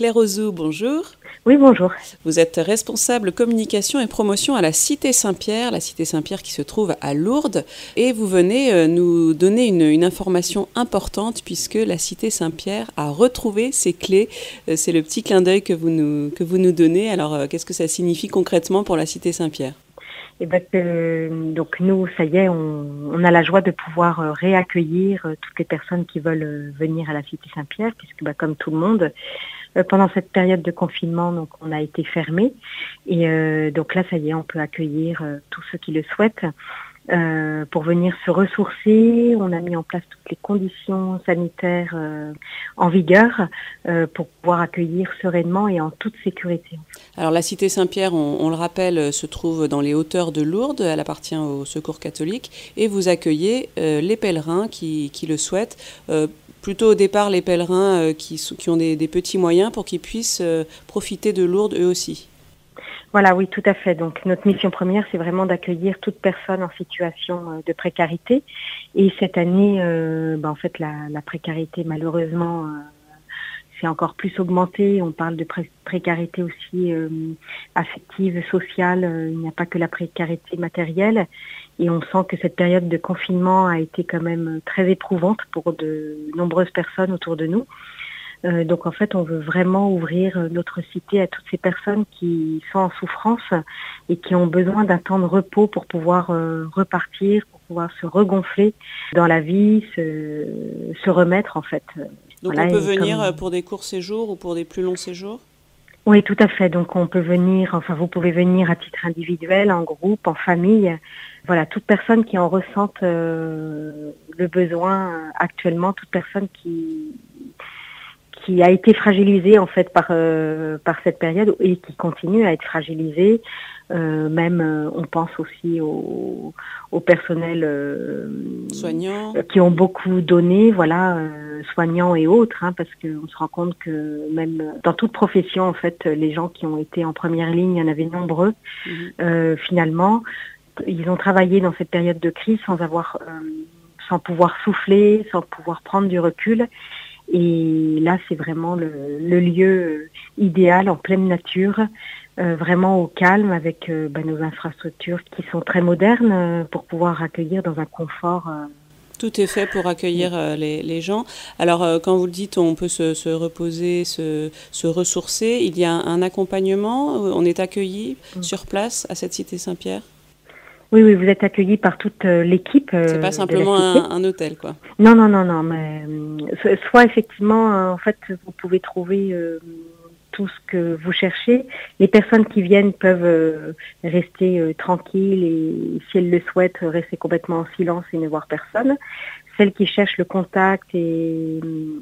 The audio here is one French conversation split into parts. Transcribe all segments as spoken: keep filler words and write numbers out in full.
Claire Ozou, bonjour. Oui, bonjour. Vous êtes responsable communication et promotion à la Cité Saint-Pierre, la Cité Saint-Pierre qui se trouve à Lourdes. Et vous venez nous donner une, une information importante puisque la Cité Saint-Pierre a retrouvé ses clés. C'est le petit clin d'œil que vous nous, que vous nous donnez. Alors, qu'est-ce que ça signifie concrètement pour la Cité Saint-Pierre ? Eh ben, euh, donc nous, ça y est, on, on a la joie de pouvoir euh, réaccueillir euh, toutes les personnes qui veulent euh, venir à la Cité Saint-Pierre, puisque bah, comme tout le monde, euh, pendant cette période de confinement, donc on a été fermé, et euh, donc là, ça y est, on peut accueillir euh, tous ceux qui le souhaitent. Euh, pour venir se ressourcer. On a mis en place toutes les conditions sanitaires euh, en vigueur euh, pour pouvoir accueillir sereinement et en toute sécurité. Alors la Cité Saint-Pierre, on, on le rappelle, se trouve dans les hauteurs de Lourdes, elle appartient au Secours catholique et vous accueillez euh, les pèlerins qui, qui le souhaitent. Euh, plutôt au départ les pèlerins euh, qui, qui ont des, des petits moyens pour qu'ils puissent euh, profiter de Lourdes eux aussi. Voilà, oui, tout à fait. Donc, notre mission première, c'est vraiment d'accueillir toute personne en situation de précarité. Et cette année, euh, bah, en fait, la, la précarité, malheureusement, euh, s'est encore plus augmentée. On parle de pré- précarité aussi euh, affective, sociale. Il n'y a pas que la précarité matérielle. Et on sent que cette période de confinement a été quand même très éprouvante pour de nombreuses personnes autour de nous. Euh, donc en fait, on veut vraiment ouvrir notre cité à toutes ces personnes qui sont en souffrance et qui ont besoin d'un temps de repos pour pouvoir euh, repartir, pour pouvoir se regonfler dans la vie, se, se remettre en fait. Donc voilà, on peut venir comme... pour des courts séjours ou pour des plus longs séjours ? Oui, tout à fait. Donc on peut venir, enfin vous pouvez venir à titre individuel, en groupe, en famille. Voilà, toute personne qui en ressente euh, le besoin actuellement, toute personne qui... qui a été fragilisée en fait par euh, par cette période et qui continue à être fragilisée. Euh, même euh, on pense aussi au, au personnel euh, soignants qui ont beaucoup donné, voilà, euh, soignants et autres, hein, parce qu'on se rend compte que même dans toute profession en fait, les gens qui ont été en première ligne, il y en avait nombreux. Mmh. Euh, finalement, ils ont travaillé dans cette période de crise sans avoir, euh, sans pouvoir souffler, sans pouvoir prendre du recul. Et là, c'est vraiment le, le lieu idéal en pleine nature, euh, vraiment au calme avec euh, bah, nos infrastructures qui sont très modernes euh, pour pouvoir accueillir dans un confort. Euh... Tout est fait pour accueillir euh, les, les gens. Alors, euh, quand vous le dites, on peut se, se reposer, se, se ressourcer. Il y a un, un accompagnement, on est accueilli mmh. sur place à cette Cité Saint-Pierre ? Oui, oui, vous êtes accueillis par toute euh, l'équipe. Euh, c'est pas simplement un, un hôtel, quoi. Non, non, non, non. Mais euh, soit effectivement, euh, en fait, vous pouvez trouver euh, tout ce que vous cherchez. Les personnes qui viennent peuvent euh, rester euh, tranquilles et, si elles le souhaitent, rester complètement en silence et ne voir personne. Celles qui cherchent le contact et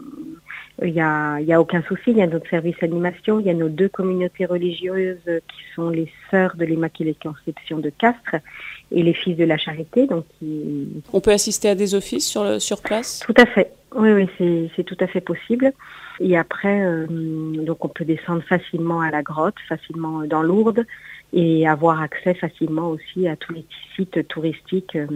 il y a, y a aucun souci. Il y a notre service animation. Il y a nos deux communautés religieuses qui sont les Sœurs de l'Immaculée Conception de Castres et les Fils de la Charité. Donc, qui... On peut assister à des offices sur, le, sur place ? Tout à fait. Oui, oui, c'est, c'est tout à fait possible. Et après, euh, donc on peut descendre facilement à la grotte, facilement dans Lourdes et avoir accès facilement aussi à tous les sites touristiques euh,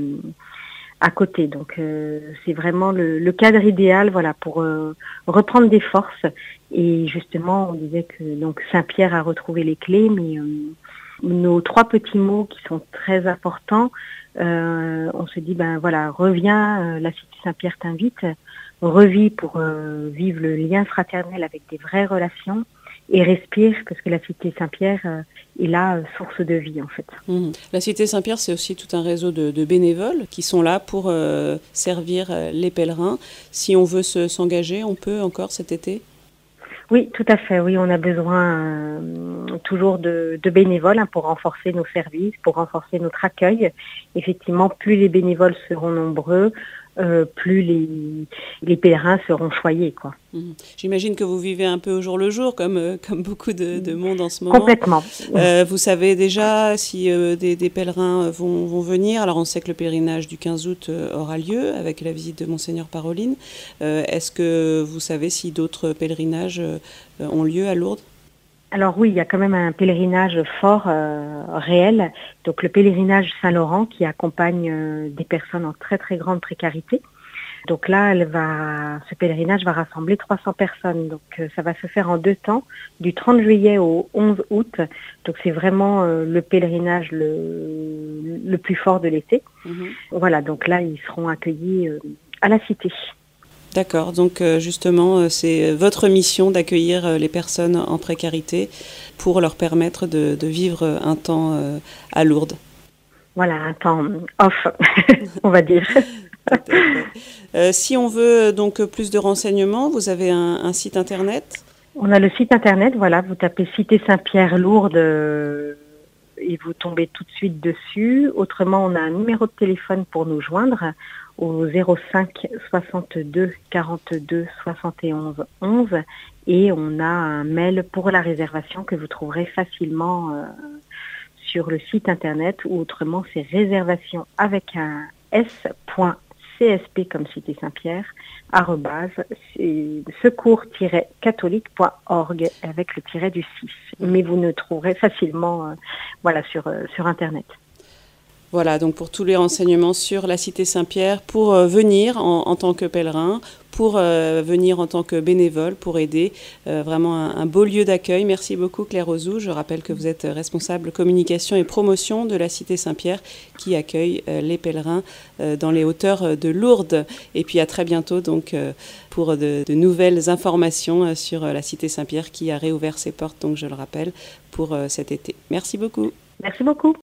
à côté. Donc euh, c'est vraiment le, le cadre idéal, voilà, pour euh, reprendre des forces. Et justement, on disait que donc Saint-Pierre a retrouvé les clés, mais euh, nos trois petits mots qui sont très importants, euh, on se dit ben voilà, reviens, euh, la Cité Saint-Pierre t'invite, revis pour euh, vivre le lien fraternel avec des vraies relations. Et respire, parce que la Cité Saint-Pierre euh, est là, euh, source de vie, en fait. Mmh. La Cité Saint-Pierre, c'est aussi tout un réseau de, de bénévoles qui sont là pour euh, servir euh, les pèlerins. Si on veut se, s'engager, on peut encore cet été ? Oui, tout à fait. Oui, on a besoin euh, toujours de, de bénévoles hein, pour renforcer nos services, pour renforcer notre accueil. Effectivement, plus les bénévoles seront nombreux, euh, plus les, les pèlerins seront choyés, quoi. Mmh. J'imagine que vous vivez un peu au jour le jour, comme, euh, comme beaucoup de, de monde en ce moment. Complètement. Euh, vous savez déjà si euh, des, des pèlerins vont, vont venir. Alors, on sait que le pèlerinage du quinze août euh, aura lieu avec la visite de Monseigneur Paroline. Euh, est-ce que vous savez si d'autres pèlerinages euh, ont lieu à Lourdes ? Alors oui, il y a quand même un pèlerinage fort, euh, réel. Donc le pèlerinage Saint-Laurent qui accompagne euh, des personnes en très très grande précarité. Donc là, elle va, ce pèlerinage va rassembler trois cents personnes. Donc euh, ça va se faire en deux temps, du trente juillet au onze août. Donc c'est vraiment euh, le pèlerinage le, le plus fort de l'été. Mmh. Voilà, donc là, ils seront accueillis euh, à la Cité. D'accord, donc euh, justement, euh, c'est votre mission d'accueillir euh, les personnes en précarité pour leur permettre de, de vivre un temps euh, à Lourdes. Voilà, un temps off, on va dire. euh, si on veut donc plus de renseignements, vous avez un, un site internet ? On a le site internet, voilà, vous tapez Cité Saint-Pierre Lourdes euh, et vous tombez tout de suite dessus. Autrement, on a un numéro de téléphone pour nous joindre au zéro cinq soixante-deux quarante-deux soixante et onze onze et on a un mail pour la réservation que vous trouverez facilement euh, sur le site internet ou autrement c'est réservation avec un s.csp comme Cité Saint-Pierre arrobase secours-catholique point org avec le tiret du six. Mais vous nous trouverez facilement euh, voilà sur euh, sur internet. Voilà, donc pour tous les renseignements sur la Cité Saint-Pierre, pour euh, venir en, en tant que pèlerin, pour euh, venir en tant que bénévole, pour aider, euh, vraiment un, un beau lieu d'accueil. Merci beaucoup Claire Ozou. Je rappelle que vous êtes responsable communication et promotion de la Cité Saint-Pierre qui accueille euh, les pèlerins euh, dans les hauteurs de Lourdes. Et puis à très bientôt donc euh, pour de, de nouvelles informations euh, sur euh, la Cité Saint-Pierre qui a réouvert ses portes, donc je le rappelle, pour euh, cet été. Merci beaucoup. Merci beaucoup.